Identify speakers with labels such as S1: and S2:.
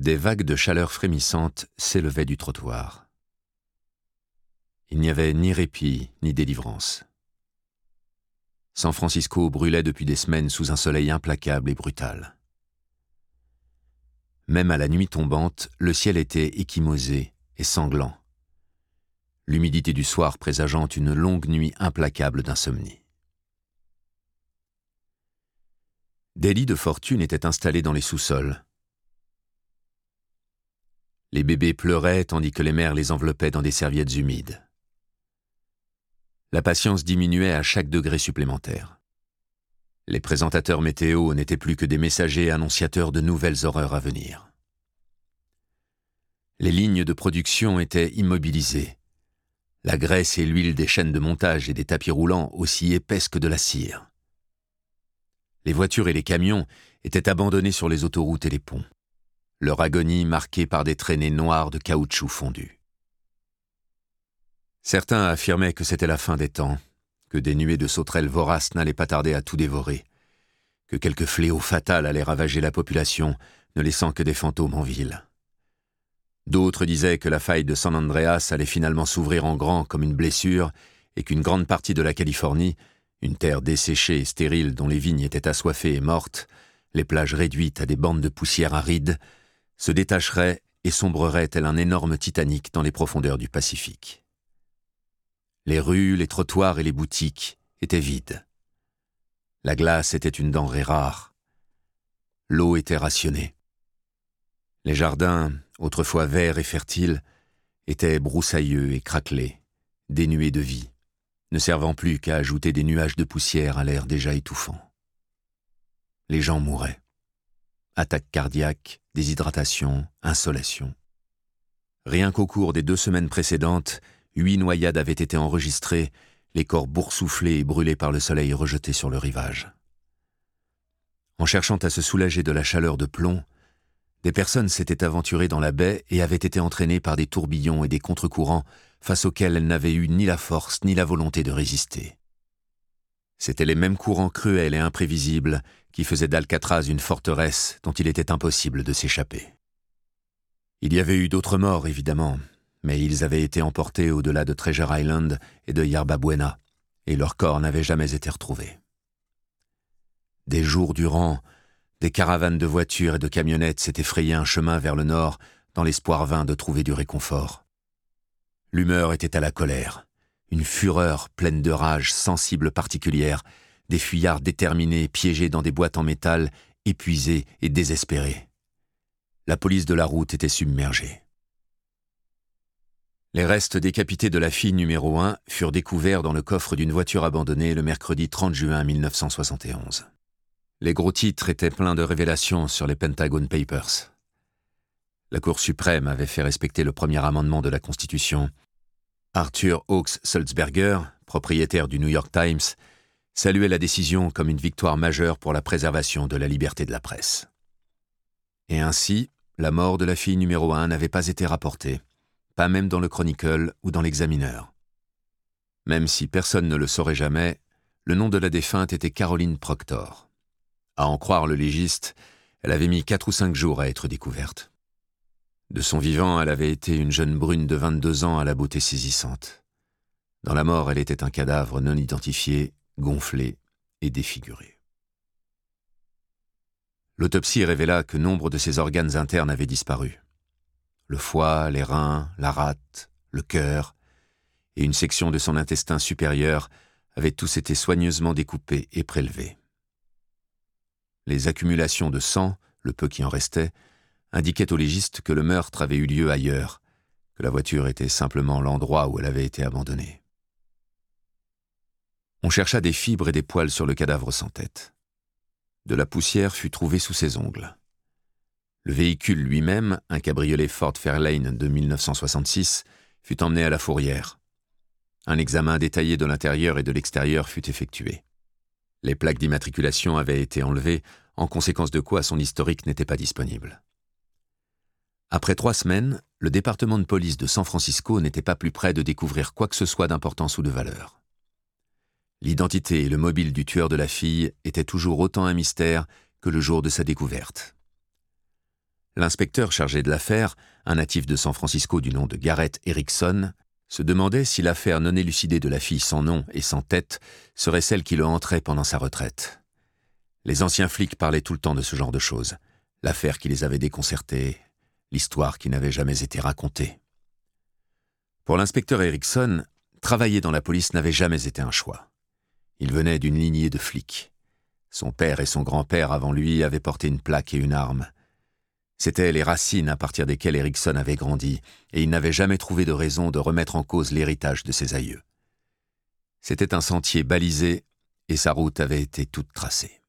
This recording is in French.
S1: Des vagues de chaleur frémissantes s'élevaient du trottoir. Il n'y avait ni répit ni délivrance. San Francisco brûlait depuis des semaines sous un soleil implacable et brutal. Même à la nuit tombante, le ciel était échymosé et sanglant, l'humidité du soir présageant une longue nuit implacable d'insomnie. Des lits de fortune étaient installés dans les sous-sols. Les bébés pleuraient tandis que les mères les enveloppaient dans des serviettes humides. La patience diminuait à chaque degré supplémentaire. Les présentateurs météo n'étaient plus que des messagers annonciateurs de nouvelles horreurs à venir. Les lignes de production étaient immobilisées. La graisse et l'huile des chaînes de montage et des tapis roulants aussi épaisses que de la cire. Les voitures et les camions étaient abandonnés sur les autoroutes et les ponts, leur agonie marquée par des traînées noires de caoutchouc fondu. Certains affirmaient que c'était la fin des temps, que des nuées de sauterelles voraces n'allaient pas tarder à tout dévorer, que quelque fléau fatal allait ravager la population, ne laissant que des fantômes en ville. D'autres disaient que la faille de San Andreas allait finalement s'ouvrir en grand comme une blessure et qu'une grande partie de la Californie, une terre desséchée et stérile dont les vignes étaient assoiffées et mortes, les plages réduites à des bandes de poussière aride, se détacherait et sombrerait tel un énorme Titanic dans les profondeurs du Pacifique. Les rues, les trottoirs et les boutiques étaient vides. La glace était une denrée rare. L'eau était rationnée. Les jardins, autrefois verts et fertiles, étaient broussailleux et craquelés, dénués de vie, ne servant plus qu'à ajouter des nuages de poussière à l'air déjà étouffant. Les gens mouraient. Attaques cardiaques, déshydratation, insolation. Rien qu'au cours des 2 semaines précédentes, 8 noyades avaient été enregistrées, les corps boursouflés et brûlés par le soleil rejetés sur le rivage. En cherchant à se soulager de la chaleur de plomb, des personnes s'étaient aventurées dans la baie et avaient été entraînées par des tourbillons et des contre-courants face auxquels elles n'avaient eu ni la force ni la volonté de résister. C'étaient les mêmes courants cruels et imprévisibles qui faisaient d'Alcatraz une forteresse dont il était impossible de s'échapper. Il y avait eu d'autres morts, évidemment, mais ils avaient été emportés au-delà de Treasure Island et de Yerba Buena, et leurs corps n'avaient jamais été retrouvés. Des jours durant, des caravanes de voitures et de camionnettes s'étaient frayé un chemin vers le nord dans l'espoir vain de trouver du réconfort. L'humeur était à la colère, une fureur pleine de rage sans cible particulière, des fuyards déterminés piégés dans des boîtes en métal, épuisés et désespérés. La police de la route était submergée. Les restes décapités de la fille numéro 1 furent découverts dans le coffre d'une voiture abandonnée le mercredi 30 juin 1971. Les gros titres étaient pleins de révélations sur les Pentagon Papers. La Cour suprême avait fait respecter le premier amendement de la Constitution. Arthur Hawks Sulzberger, propriétaire du New York Times, saluait la décision comme une victoire majeure pour la préservation de la liberté de la presse. Et ainsi, la mort de la fille numéro 1 n'avait pas été rapportée, pas même dans le Chronicle ou dans l'Examiner. Même si personne ne le saurait jamais, le nom de la défunte était Caroline Proctor. À en croire le légiste, elle avait mis 4 ou 5 jours à être découverte. De son vivant, elle avait été une jeune brune de 22 ans à la beauté saisissante. Dans la mort, elle était un cadavre non identifié, gonflé et défiguré. L'autopsie révéla que nombre de ses organes internes avaient disparu. Le foie, les reins, la rate, le cœur et une section de son intestin supérieur avaient tous été soigneusement découpés et prélevés. Les accumulations de sang, le peu qui en restait, indiquaient au légiste que le meurtre avait eu lieu ailleurs, que la voiture était simplement l'endroit où elle avait été abandonnée. On chercha des fibres et des poils sur le cadavre sans tête. De la poussière fut trouvée sous ses ongles. Le véhicule lui-même, un cabriolet Ford Fairlane de 1966, fut emmené à la fourrière. Un examen détaillé de l'intérieur et de l'extérieur fut effectué. Les plaques d'immatriculation avaient été enlevées, en conséquence de quoi son historique n'était pas disponible. Après 3 semaines, le département de police de San Francisco n'était pas plus près de découvrir quoi que ce soit d'importance ou de valeur. L'identité et le mobile du tueur de la fille étaient toujours autant un mystère que le jour de sa découverte. L'inspecteur chargé de l'affaire, un natif de San Francisco du nom de Garrett Erickson, se demandait si l'affaire non élucidée de la fille sans nom et sans tête serait celle qui le hanterait pendant sa retraite. Les anciens flics parlaient tout le temps de ce genre de choses, l'affaire qui les avait déconcertés, l'histoire qui n'avait jamais été racontée. Pour l'inspecteur Erickson, travailler dans la police n'avait jamais été un choix. Il venait d'une lignée de flics. Son père et son grand-père avant lui avaient porté une plaque et une arme. C'étaient les racines à partir desquelles Erickson avait grandi, et il n'avait jamais trouvé de raison de remettre en cause l'héritage de ses aïeux. C'était un sentier balisé, et sa route avait été toute tracée.